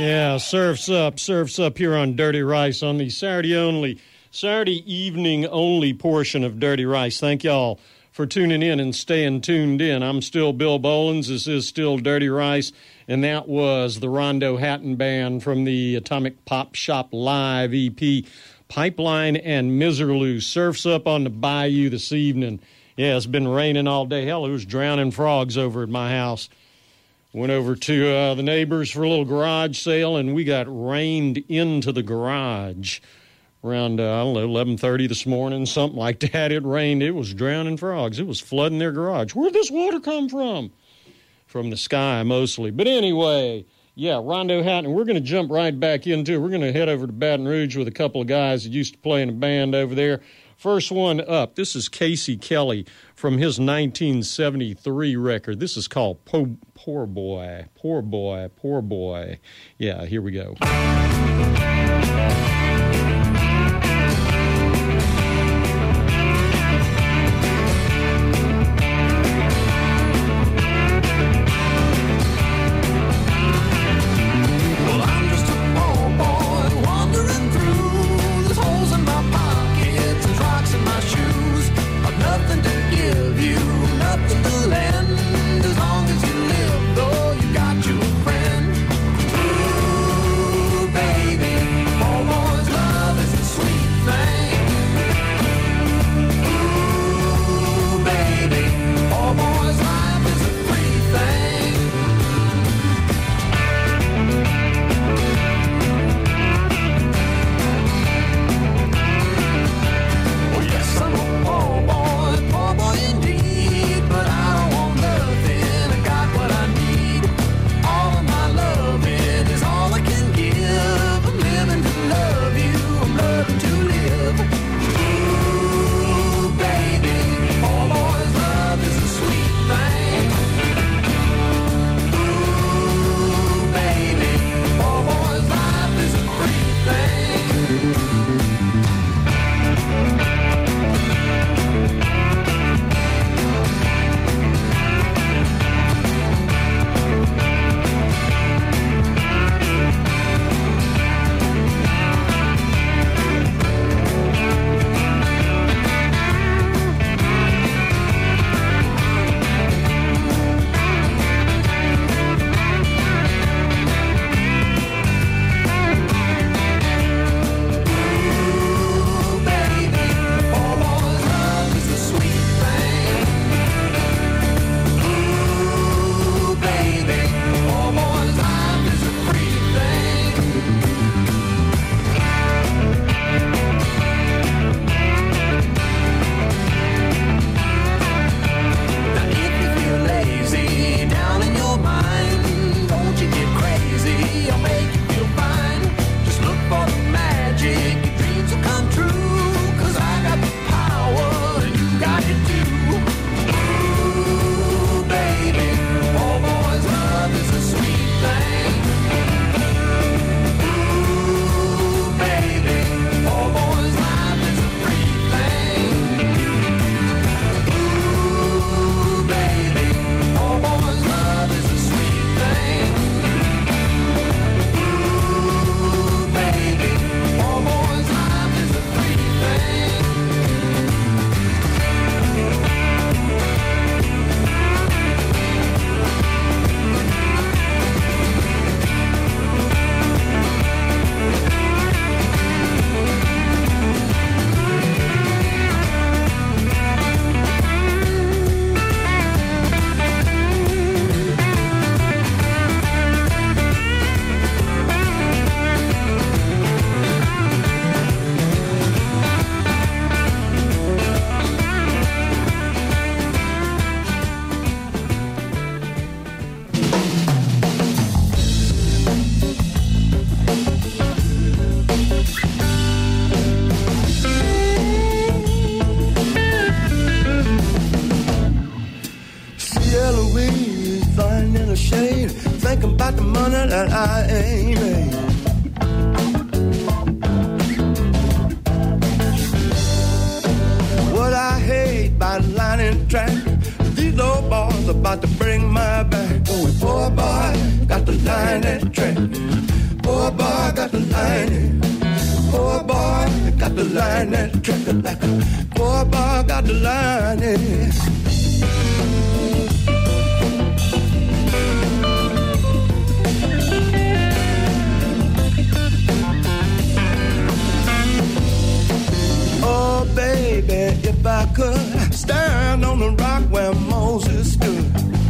Yeah, surf's up here on Dirty Rice on the Saturday evening only portion of Dirty Rice. Thank y'all for tuning in and staying tuned in. I'm still Bill Bolins. This is still Dirty Rice, and that was the Rondo Hatton Band from the Atomic Pop Shop Live EP, Pipeline and Miserloo. Surf's up on the bayou this evening. Yeah, it's been raining all day. Hell, it was drowning frogs over at my house. Went over to the neighbors for a little garage sale, and we got rained into the garage around, 11:30 this morning, something like that. It rained. It was drowning frogs. It was flooding their garage. Where'd this water come from? From the sky, mostly. But anyway, yeah, Rondo Hatton. We're going to jump right back into it. We're going to head over to Baton Rouge with a couple of guys that used to play in a band over there. First one up, this is Casey Kelly from his 1973 record. This is called Poor Boy. Poor Boy, Poor Boy. Yeah, here we go. that I ain't made. What I hate about lining track, these old boys about to bring my back. Oh, poor boy, got to line that track. Poor boy got the line. Poor boy got the line that track like a poor boy got the line. Oh baby, if I could stand on the rock where Moses stood.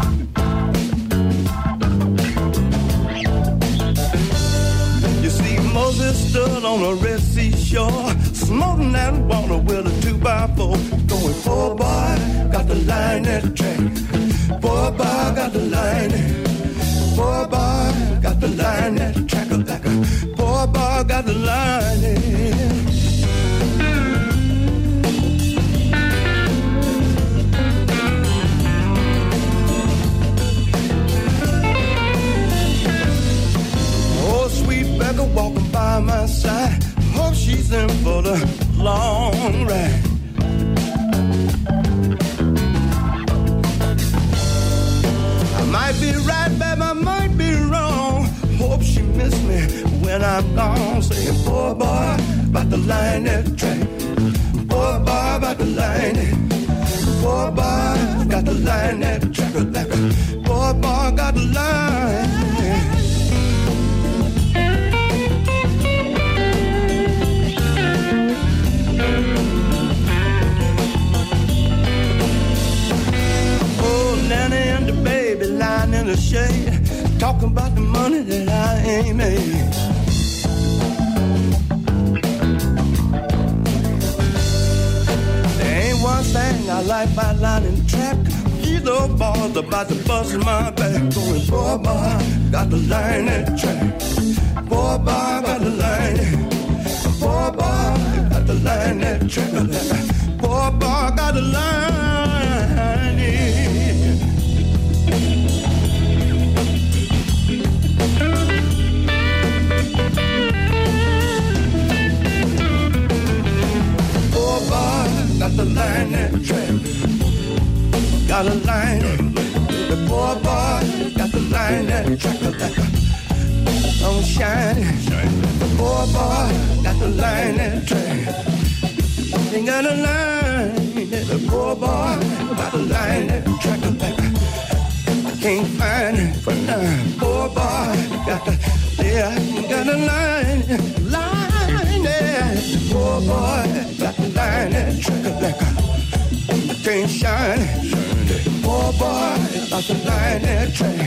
Moses stood on the Red Sea shore, smoking that water with a 2x4. Going, poor boy, got the line that track. Poor boy, got the line. Poor boy, got the line that track. Like a poor boy, got the line. Walking by my side, hope she's in for the long ride. I might be right, babe, I might be wrong. Hope she missed me when I'm gone. Saying, poor boy, about the line that track. Poor boy, about the line. Poor boy, got the line that track. Poor boy, got the line. Nanny and the baby lying in the shade, talking about the money that I ain't made. There ain't one thing I like about lining track. These little boys about to bust my back. Going, poor boy, got the line that track. Poor boy, got the line. Poor boy, got the line that track. Poor boy, got the line. Got the line that track. Got a line. The poor boy got the line that track. Like a sun shining. The poor boy got the line that track. They got a line. The poor boy got the line that track. Like a, I can't find it for now. Poor boy got the, yeah, got a line. Poor boy got the line that track like a can't shine. Poor boy got the line that track.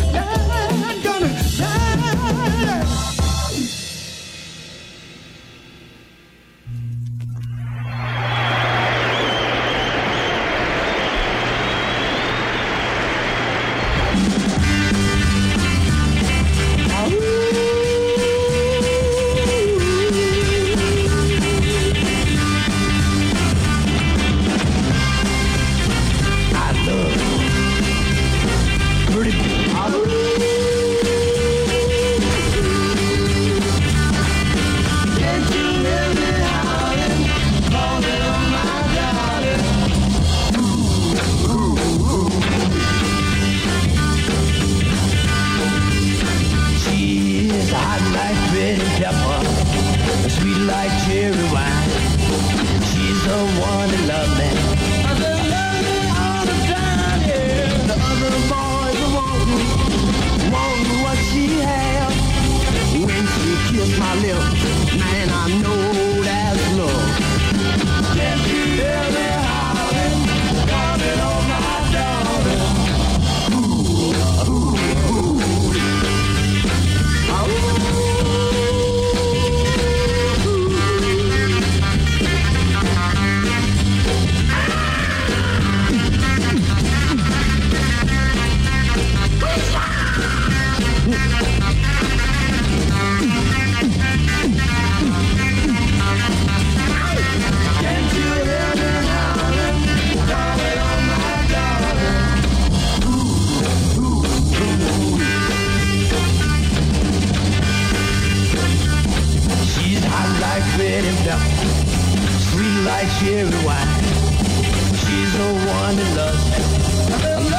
I'm gonna shine.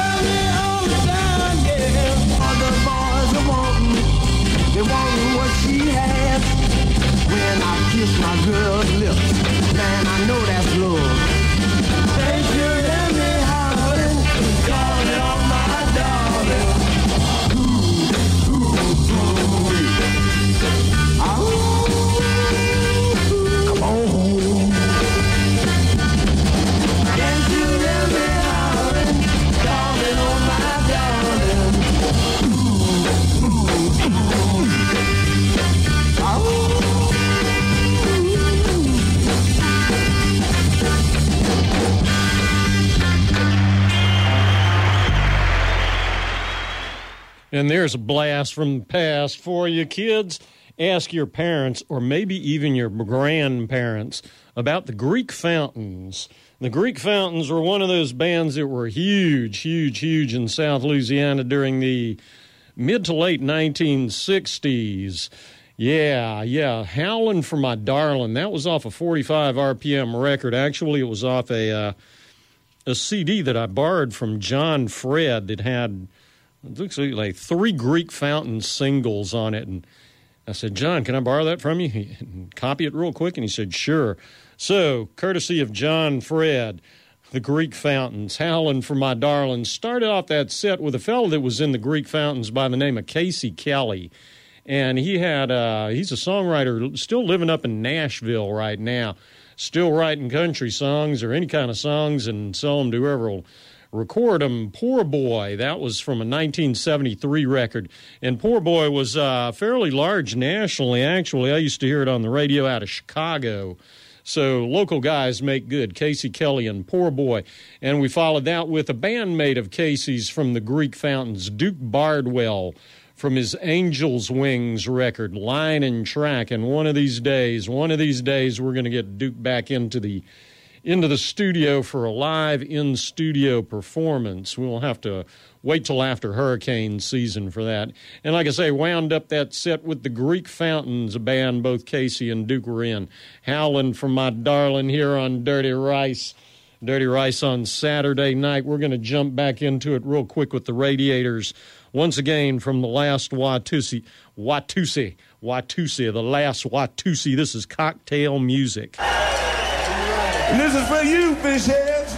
They want what she kiss my girl's lips. Man, I know that's love. Can't you hear me howling, calling on my darling? Ooh, ooh, ooh. Come on. Can't you hear me howling, calling on my darling? Ooh, ooh, ooh. And there's a blast from the past for you, kids. Ask your parents or maybe even your grandparents about the Greek Fountains. The Greek Fountains were one of those bands that were huge in South Louisiana during the mid to late 1960s. Yeah, Howlin' for My Darling. That was off a 45 RPM record. Actually, it was off a CD that I borrowed from John Fred that had, it looks like 3 Greek Fountain singles on it. And I said, John, can I borrow that from you? Copy it real quick. And he said, sure. So, courtesy of John Fred, the Greek Fountains, Howlin' for My Darling. Started off that set with a fellow that was in the Greek Fountains by the name of Casey Kelly. And he's a songwriter still living up in Nashville right now, still writing country songs or any kind of songs and sell them to whoever will record them. Poor Boy, that was from a 1973 record. And Poor Boy was fairly large nationally, actually. I used to hear it on the radio out of Chicago. So local guys make good, Casey Kelly and Poor Boy. And we followed that with a bandmate of Casey's from the Greek Fountains, Duke Bardwell, from his Angel's Wings record, Line and Track. And one of these days, we're going to get Duke back into the studio for a live in-studio performance. We'll have to wait till after hurricane season for that. And like I say, wound up that set with the Greek Fountains, a band both Casey and Duke were in. Howlin' for My Darling here on Dirty Rice. Dirty Rice on Saturday night. We're going to jump back into it real quick with the Radiators. Once again, from the last Watusi, the last Watusi. This is Cocktail Music. And this is for you, fish heads.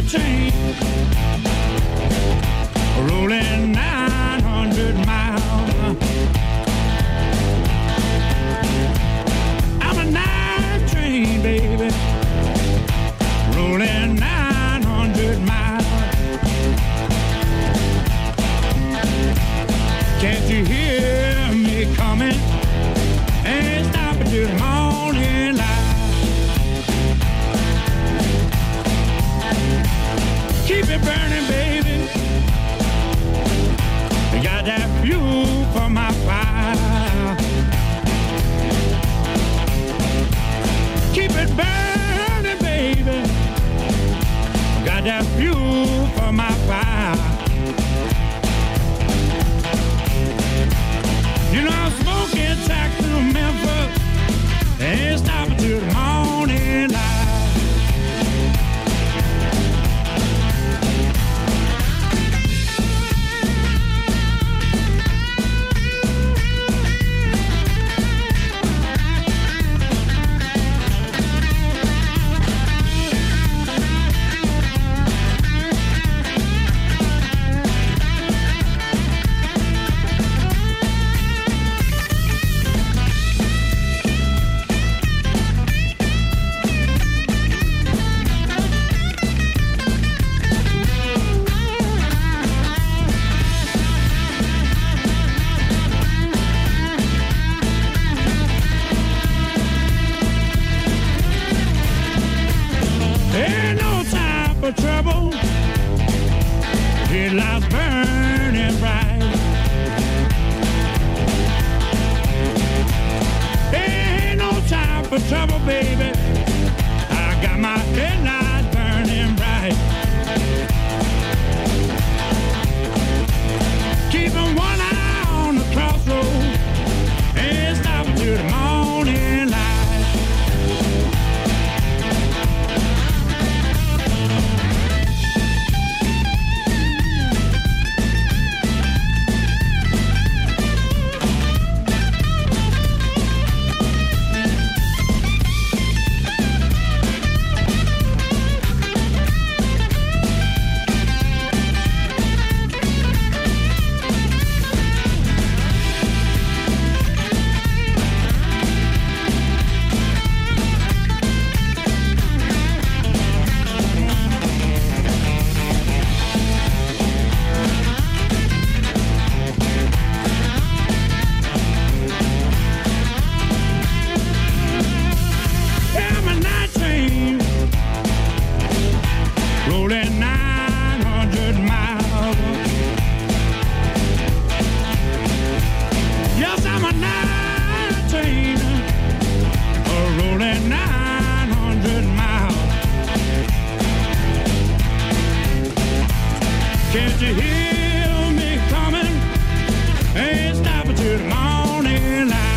night train rolling 900 miles. I'm a night train, baby, rolling 900 miles. Can't you hear me coming? Ain't stopping till the morning light. Keep it burning, baby. I got that fuel for my fire. Keep it burning, baby. Got that fuel for my fire. You know I'm smoking track through Memphis. Ain't stopping till the morning light. Ain't no time for trouble. Headlights burning bright. Ain't no time for trouble, baby. I got my headlights burning bright. Keeping one eye on the crossroad. Ain't stopping till the morning light. I'm a night train rolling 900 miles. Yes, I'm a night train rolling 900 miles. Can't you hear me coming? Ain't stopping till the morning light.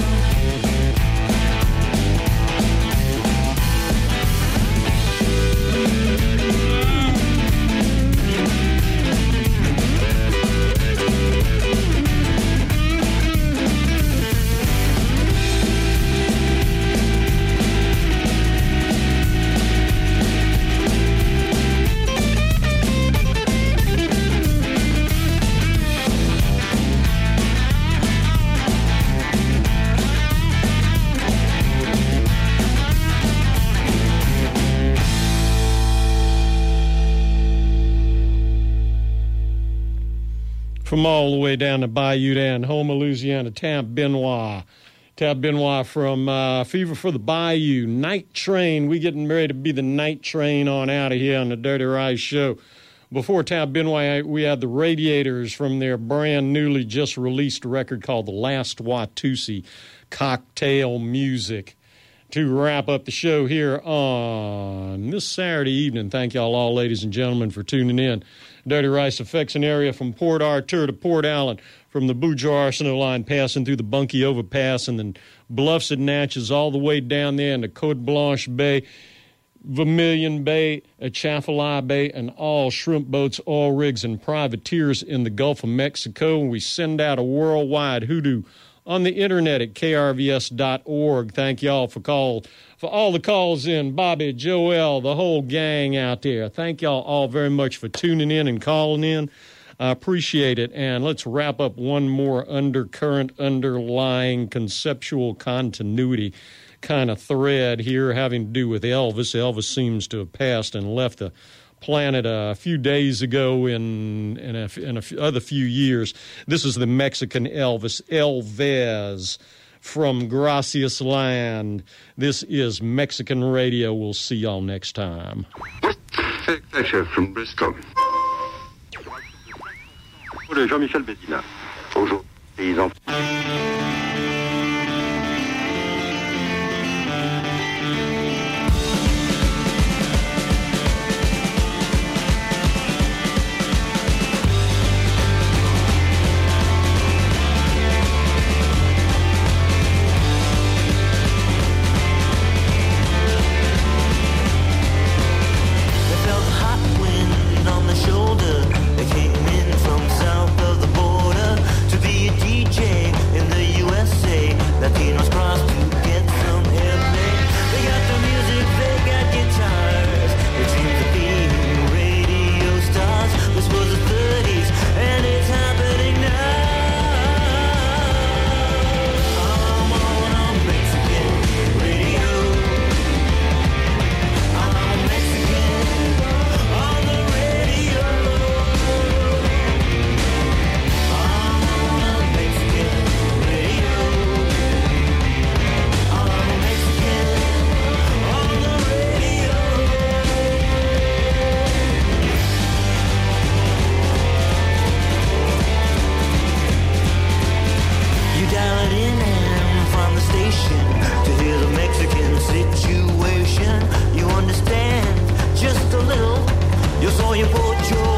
From all the way down to Bayou down, Houma, Louisiana, Tab Benoit. Tab Benoit from Fever for the Bayou. Night Train. We getting ready to be the night train on out of here on the Dirty Rice Show. Before Tab Benoit, we had the Radiators from their brand newly just released record called The Last Watusi, Cocktail Music. To wrap up the show here on this Saturday evening, thank y'all all, ladies and gentlemen, for tuning in. Dirty Rice affects an area from Port Arthur to Port Allen, from the Boudreaux Arsenal line passing through the Bunkie Overpass and then Bluffs and Natchez all the way down there into Côte Blanche Bay, Vermilion Bay, Atchafalaya Bay, and all shrimp boats, oil rigs, and privateers in the Gulf of Mexico. And we send out a worldwide hoodoo on the internet at krvs.org. Thank y'all for all the calls in. Bobby, Joel, the whole gang out there. Thank y'all all very much for tuning in and calling in. I appreciate it. And let's wrap up one more underlying conceptual continuity kind of thread here having to do with Elvis. Elvis seems to have passed and left the planet a few days ago in a few years. This is the Mexican Elvis, Elvez, from Gracias Land. This is Mexican Radio. We'll see y'all next time. Thatcher from Bristol. Jean-Michel Bédina. Aujourd'hui, paysans. You saw your boat,